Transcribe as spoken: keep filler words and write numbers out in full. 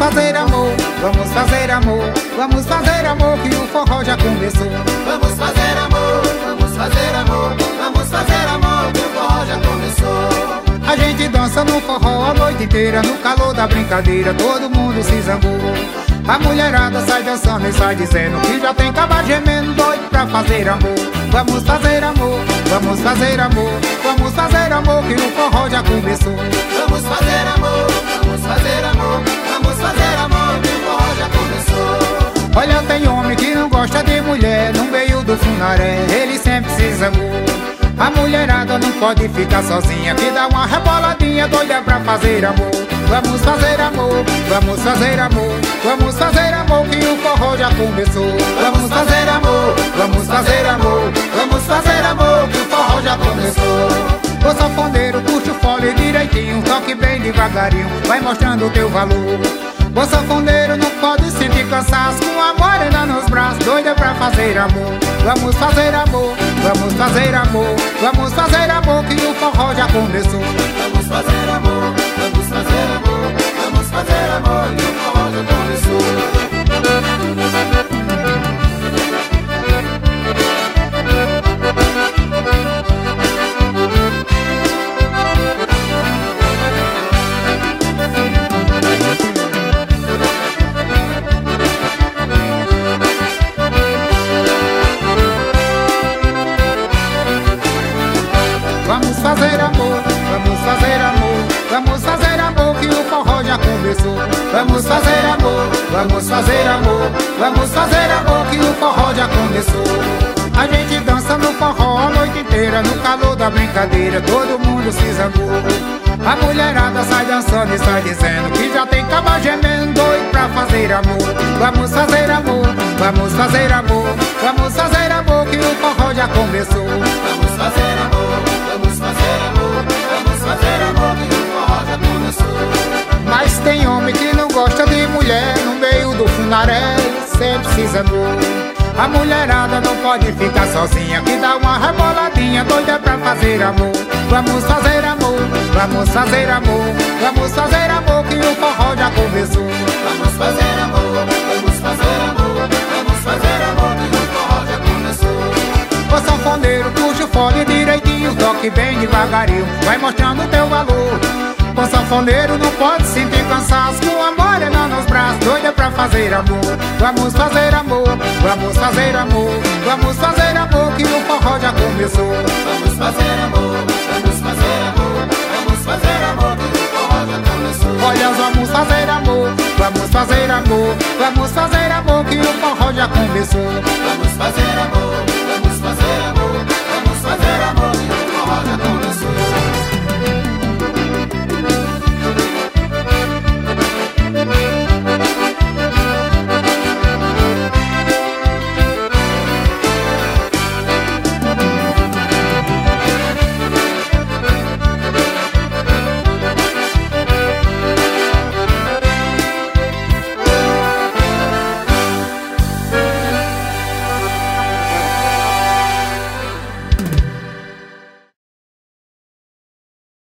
fazer amor, vamos fazer amor, vamos fazer amor que o forró já começou. Vamos fazer amor, vamos fazer amor, vamos fazer amor que o forró já começou. A gente dança no forró a noite inteira, no calor da brincadeira todo mundo se zangou. A mulherada sai dançando e sai dizendo que já tem caba gemendo, doido pra fazer amor. Vamos fazer amor, vamos fazer amor, vamos fazer amor que o forró já começou. Vamos fazer amor, vamos fazer amor, vamos fazer amor que o forró já começou. Olha, tem homem que não gosta de mulher, no meio do funaré ele sempre se zangou. A mulherada não pode ficar sozinha, que dá uma reboladinha doida pra fazer amor. Vamos fazer amor, vamos fazer amor, vamos fazer amor que o forró já começou. Vamos fazer amor, vamos fazer amor, vamos fazer amor que o forró já começou. Ô sanfoneiro, puxa o fole direitinho, toque bem devagarinho, vai mostrando o teu valor. Ô sanfoneiro, não pode sentir cansaço, com a morena nos braços, doida pra fazer amor. Vamos fazer amor, vamos fazer amor, vamos fazer amor que o forró já começou. Vamos fazer amor, vamos fazer amor, vamos fazer amor que o forró já começou. Vamos fazer amor, vamos fazer amor, vamos fazer amor que o forró já começou. Vamos fazer amor, vamos fazer amor, vamos fazer amor que o forró já começou. A gente dança no forró a noite inteira, no calor da brincadeira todo mundo se zangou. A mulherada sai dançando e sai dizendo que já tem caba gemendo, doido pra fazer amor. Vamos fazer amor, vamos fazer amor, vamos fazer amor que o forró já começou. Vamos fazer amor, vamos fazer amor, vamos fazer amor que o forró já começou. Mas tem homem que não gosta de mulher, no meio do funaré sempre se zangou. A mulherada não pode ficar sozinha, que dá uma reboladinha doida pra fazer amor. Vamos fazer amor, vamos fazer amor, vamos fazer amor que o forró já começou. Vamos fazer amor, vamos fazer amor, vamos fazer amor que o forró já começou. Ô sanfoneiro, puxa o fole direitinho, toque bem devagarinho, vai mostrando o teu valor. O sanfoneiro não pode sentir cansaço, com a morena nos braços, doida pra fazer amor. Vamos fazer amor, vamos fazer amor, vamos fazer amor que o forró já começou. Vamos fazer amor, vamos fazer amor, vamos fazer amor que o forró já começou. Olha, vamos fazer amor, vamos fazer amor, vamos fazer amor que o forró já começou. Vamos fazer amor, vamos fazer